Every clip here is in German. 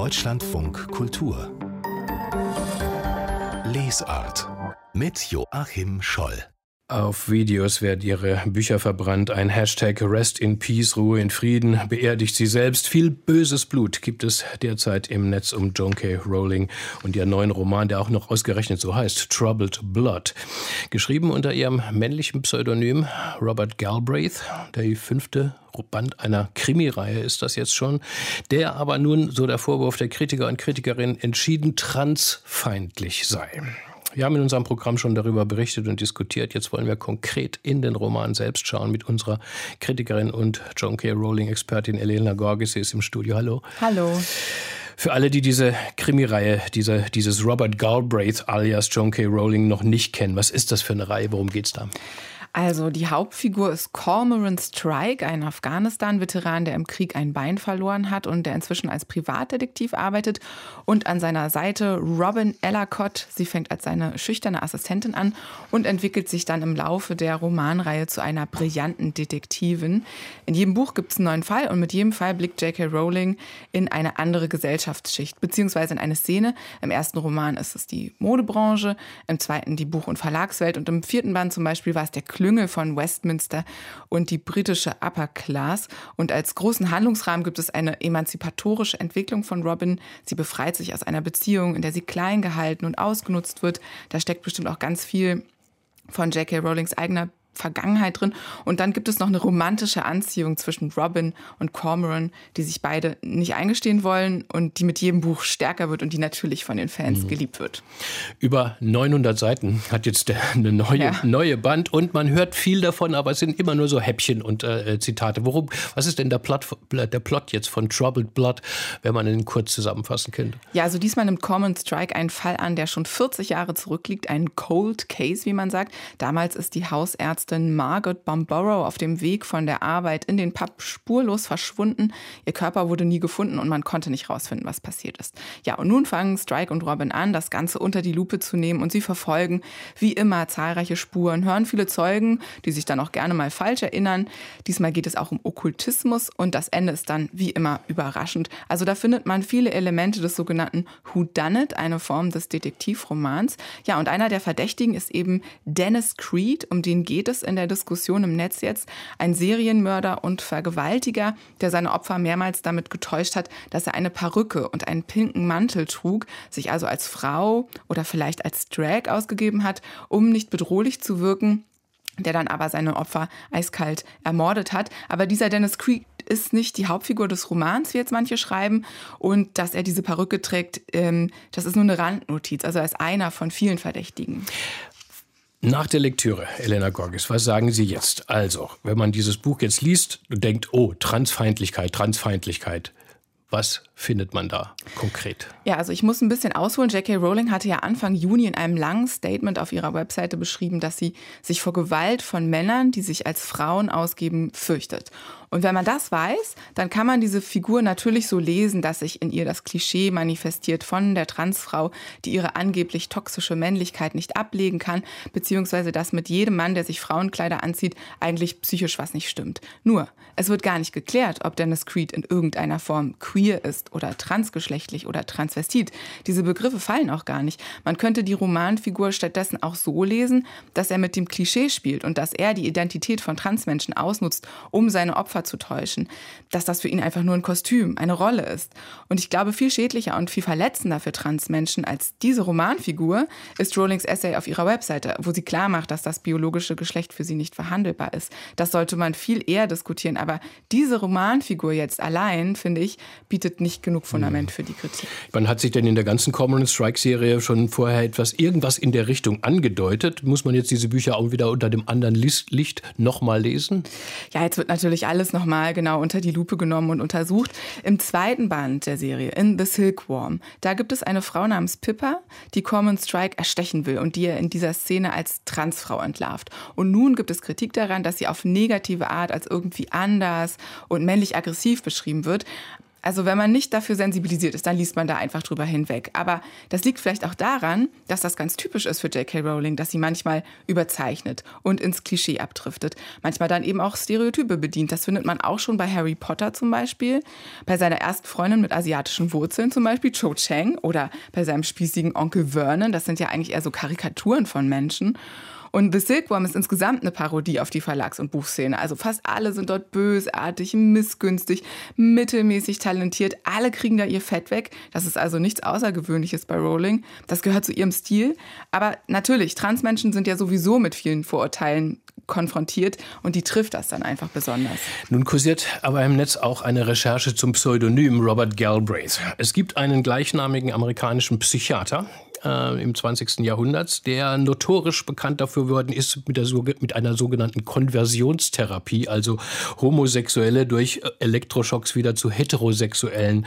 Deutschlandfunk Kultur Lesart mit Joachim Scholl. Auf Videos werden ihre Bücher verbrannt. Ein Hashtag Rest in Peace, Ruhe in Frieden, beerdigt sie selbst. Viel böses Blut gibt es derzeit im Netz um Joan K. Rowling und ihren neuen Roman, der auch noch ausgerechnet so heißt, Troubled Blood. Geschrieben unter ihrem männlichen Pseudonym Robert Galbraith. Der 5. Band einer Krimireihe ist das jetzt schon, der aber nun, so der Vorwurf der Kritiker und Kritikerinnen, entschieden transfeindlich sei. Wir haben in unserem Programm schon darüber berichtet und diskutiert. Jetzt wollen wir konkret in den Roman selbst schauen mit unserer Kritikerin und Joan K. Rowling-Expertin Elena Gorges. Sie ist im Studio. Hallo. Hallo. Für alle, die diese Krimireihe, dieses Robert Galbraith alias Joan K. Rowling noch nicht kennen, was ist das für eine Reihe? Worum geht's da? Also die Hauptfigur ist Cormoran Strike, ein Afghanistan-Veteran, der im Krieg ein Bein verloren hat und der inzwischen als Privatdetektiv arbeitet. Und an seiner Seite Robin Ellacott. Sie fängt als seine schüchterne Assistentin an und entwickelt sich dann im Laufe der Romanreihe zu einer brillanten Detektivin. In jedem Buch gibt es einen neuen Fall und mit jedem Fall blickt J.K. Rowling in eine andere Gesellschaftsschicht, beziehungsweise in eine Szene. Im ersten Roman ist es die Modebranche, im zweiten die Buch- und Verlagswelt und im 4. Band zum Beispiel war es der Klüngel von Westminster und die britische Upper Class. Und als großen Handlungsrahmen gibt es eine emanzipatorische Entwicklung von Robin. Sie befreit sich aus einer Beziehung, in der sie klein gehalten und ausgenutzt wird. Da steckt bestimmt auch ganz viel von J.K. Rowlings eigener Vergangenheit drin. Und dann gibt es noch eine romantische Anziehung zwischen Robin und Cormoran, die sich beide nicht eingestehen wollen und die mit jedem Buch stärker wird und die natürlich von den Fans geliebt wird. Über 900 Seiten hat jetzt eine neue Band und man hört viel davon, aber es sind immer nur so Häppchen und Zitate. Was ist denn der Plot jetzt von Troubled Blood, wenn man ihn kurz zusammenfassen könnte? Ja, also diesmal nimmt Cormoran Strike einen Fall an, der schon 40 Jahre zurückliegt, ein Cold Case, wie man sagt. Damals ist die Hausärztin Margot Bamborough auf dem Weg von der Arbeit in den Pub spurlos verschwunden. Ihr Körper wurde nie gefunden und man konnte nicht rausfinden, was passiert ist. Ja, und nun fangen Strike und Robin an, das Ganze unter die Lupe zu nehmen und sie verfolgen wie immer zahlreiche Spuren, hören viele Zeugen, die sich dann auch gerne mal falsch erinnern. Diesmal geht es auch um Okkultismus und das Ende ist dann wie immer überraschend. Also da findet man viele Elemente des sogenannten Whodunit, eine Form des Detektivromans. Ja, und einer der Verdächtigen ist eben Dennis Creed, um den geht es in der Diskussion im Netz jetzt, ein Serienmörder und Vergewaltiger, der seine Opfer mehrmals damit getäuscht hat, dass er eine Perücke und einen pinken Mantel trug, sich also als Frau oder vielleicht als Drag ausgegeben hat, um nicht bedrohlich zu wirken, der dann aber seine Opfer eiskalt ermordet hat. Aber dieser Dennis Creed ist nicht die Hauptfigur des Romans, wie jetzt manche schreiben. Und dass er diese Perücke trägt, das ist nur eine Randnotiz. Also er ist einer von vielen Verdächtigen. Nach der Lektüre, Elena Gorges, was sagen Sie jetzt? Also, wenn man dieses Buch jetzt liest und denkt, oh, Transfeindlichkeit, was findet man da konkret? Ja, also ich muss ein bisschen ausholen. J.K. Rowling hatte ja Anfang Juni in einem langen Statement auf ihrer Webseite beschrieben, dass sie sich vor Gewalt von Männern, die sich als Frauen ausgeben, fürchtet. Und wenn man das weiß, dann kann man diese Figur natürlich so lesen, dass sich in ihr das Klischee manifestiert von der Transfrau, die ihre angeblich toxische Männlichkeit nicht ablegen kann, beziehungsweise dass mit jedem Mann, der sich Frauenkleider anzieht, eigentlich psychisch was nicht stimmt. Nur, es wird gar nicht geklärt, ob Dennis Creed in irgendeiner Form queer ist oder transgeschlechtlich oder transvestit. Diese Begriffe fallen auch gar nicht. Man könnte die Romanfigur stattdessen auch so lesen, dass er mit dem Klischee spielt und dass er die Identität von Transmenschen ausnutzt, um seine Opfer zu täuschen. Dass das für ihn einfach nur ein Kostüm, eine Rolle ist. Und ich glaube, viel schädlicher und viel verletzender für Transmenschen als diese Romanfigur ist Rowlings Essay auf ihrer Webseite, wo sie klar macht, dass das biologische Geschlecht für sie nicht verhandelbar ist. Das sollte man viel eher diskutieren. Aber diese Romanfigur jetzt allein, finde ich, bietet nicht genug Fundament für die Kritik. Wann hat sich denn in der ganzen Cormoran Strike-Serie schon vorher irgendwas in der Richtung angedeutet? Muss man jetzt diese Bücher auch wieder unter dem anderen Licht nochmal lesen? Ja, jetzt wird natürlich alles nochmal genau unter die Lupe genommen und untersucht. Im 2. Band der Serie, in The Silkworm, da gibt es eine Frau namens Pippa, die Cormoran Strike erstechen will und die er in dieser Szene als Transfrau entlarvt. Und nun gibt es Kritik daran, dass sie auf negative Art als irgendwie anders und männlich aggressiv beschrieben wird. Also wenn man nicht dafür sensibilisiert ist, dann liest man da einfach drüber hinweg. Aber das liegt vielleicht auch daran, dass das ganz typisch ist für J.K. Rowling, dass sie manchmal überzeichnet und ins Klischee abdriftet. Manchmal dann eben auch Stereotype bedient. Das findet man auch schon bei Harry Potter zum Beispiel, bei seiner ersten Freundin mit asiatischen Wurzeln zum Beispiel, Cho Chang, oder bei seinem spießigen Onkel Vernon. Das sind ja eigentlich eher so Karikaturen von Menschen. Und The Silkworm ist insgesamt eine Parodie auf die Verlags- und Buchszene. Also fast alle sind dort bösartig, missgünstig, mittelmäßig talentiert. Alle kriegen da ihr Fett weg. Das ist also nichts Außergewöhnliches bei Rowling. Das gehört zu ihrem Stil. Aber natürlich, Transmenschen sind ja sowieso mit vielen Vorurteilen konfrontiert und die trifft das dann einfach besonders. Nun kursiert aber im Netz auch eine Recherche zum Pseudonym Robert Galbraith. Es gibt einen gleichnamigen amerikanischen Psychiater im 20. Jahrhundert, der notorisch bekannt dafür geworden ist, mit einer sogenannten Konversionstherapie, also Homosexuelle durch Elektroschocks wieder zu Heterosexuellen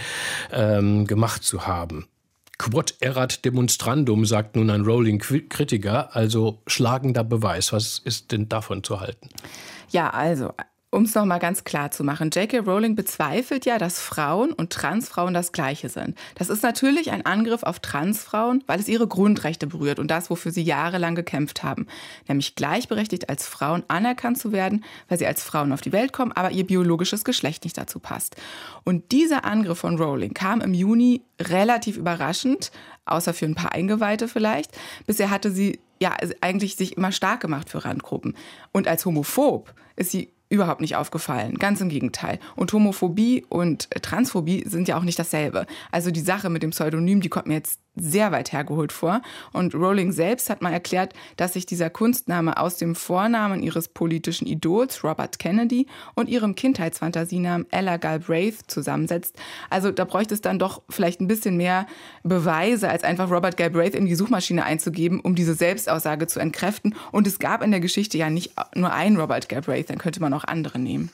gemacht zu haben. Quod erat demonstrandum, sagt nun ein Rowling-Kritiker, also schlagender Beweis. Was ist denn davon zu halten? Ja, also, um es noch mal ganz klar zu machen, J.K. Rowling bezweifelt ja, dass Frauen und Transfrauen das Gleiche sind. Das ist natürlich ein Angriff auf Transfrauen, weil es ihre Grundrechte berührt und das, wofür sie jahrelang gekämpft haben. Nämlich gleichberechtigt als Frauen anerkannt zu werden, weil sie als Frauen auf die Welt kommen, aber ihr biologisches Geschlecht nicht dazu passt. Und dieser Angriff von Rowling kam im Juni relativ überraschend, außer für ein paar Eingeweihte vielleicht. Bisher hatte sie ja eigentlich sich immer stark gemacht für Randgruppen. Und als homophob ist sie überhaupt nicht aufgefallen. Ganz im Gegenteil. Und Homophobie und Transphobie sind ja auch nicht dasselbe. Also die Sache mit dem Pseudonym, die kommt mir jetzt sehr weit hergeholt vor. Und Rowling selbst hat mal erklärt, dass sich dieser Kunstname aus dem Vornamen ihres politischen Idols, Robert Kennedy, und ihrem Kindheitsfantasienamen Ella Galbraith zusammensetzt. Also da bräuchte es dann doch vielleicht ein bisschen mehr Beweise, als einfach Robert Galbraith in die Suchmaschine einzugeben, um diese Selbstaussage zu entkräften. Und es gab in der Geschichte ja nicht nur einen Robert Galbraith, dann könnte man auch andere nehmen.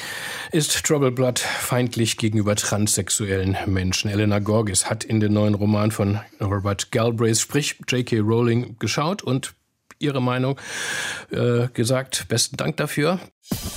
Ist Troubleblood feindlich gegenüber transsexuellen Menschen? Elena Gorgis hat in den neuen Roman von Robert Galbraith, sprich J.K. Rowling, geschaut und ihre Meinung gesagt. Besten Dank dafür.